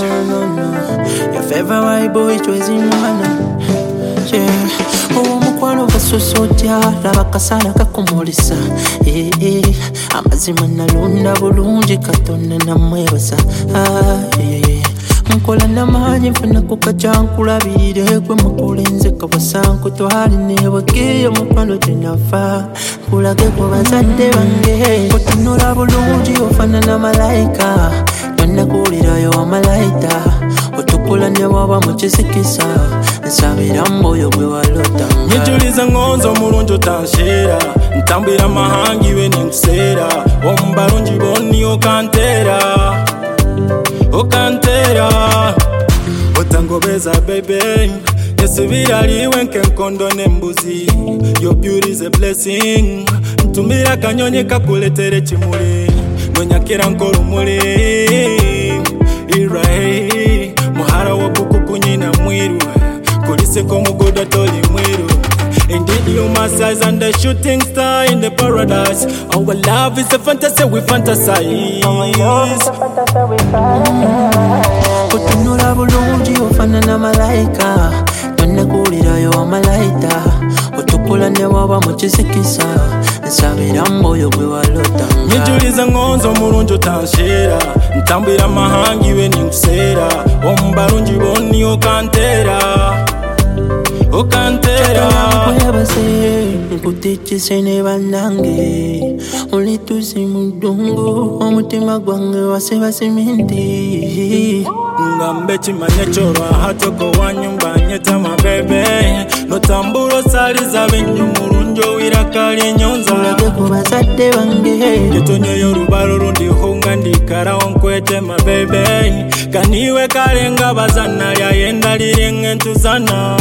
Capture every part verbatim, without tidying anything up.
no, no. Your favorite boy choice in one. Yeah. Oh, mukwano basosotya laba kasana kakumulisa. Eh eh. Amazima nalunda bulungi Katonda namwebasa. Ah yeah. Nkola namanyi nfuna kukajankulabirire gwe mukulenze kabasanku twali nebageyo mukwano tenafa kulage ku bazadde bange otunula bulungi ofanana malayika tanakulirayo wamalayita otukula ne waba mu kisikisa nsabira mwoyo gwe walota nyijuliza ngonzo omulungi otanshera ntambwira amahangi iwe nenkuseera ombalungi bonni okantera okantera otangobeza baby nesubira liwe nkenkondo nembuzi your beauty is a blessing ntumira kanyonyi kakuletere kimuli nonyakira nkolumuli irahe muhara wakukukunyina mwiru kuliseko mugoda toli mwiru. Indeed, you my size and the shooting star in the paradise. Our love is a fantasy we fantasize. Kutunula bulungi ofanana malayika tanakulirayo wamalayita otukula ne waba mu kisikisa nsabira mwoyo gwe walota nyijuliza ngonzo omulungi otanshera ntambwira amahangi iwe nenkuseera ombalungi bonni okantera okantera kwebase nkutikise ne bannange olitusi mudungu omutima gwange waseba siminti ngambe kimanye kyolwa hatoko wanyumba nyetama bebe notambula osaliza benyu mulungi owira nyonza olage ku bazadde bange etonyoyo olubalo lundiho nga ndikalawo nkwetema bebe kaniwe kalenga bazana lyayenda lirenga entuzana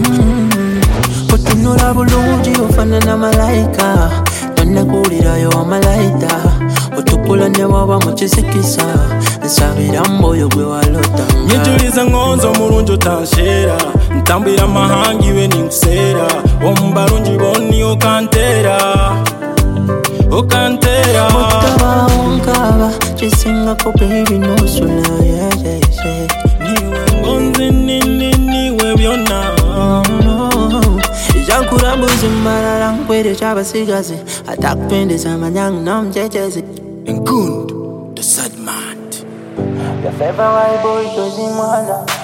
otunula bulungi ofanana malayika tanakulirayo wamalayita otukula ne waba mu kisikisa nsabira mwoyo gwe walota nyijuliza ngonzo omulungi otanshera ntambwira amahangi iwe nenkuseera ombalungi bonni okantera okantera otabawo nkaba kisingako baby nosula niwe ngonzi nini niwe byonna jankurambuzi malala nkwere kyabasigazi atakupendeza amanyangu nomjejezi Nkund the sad man. Your favorite boy choice in one.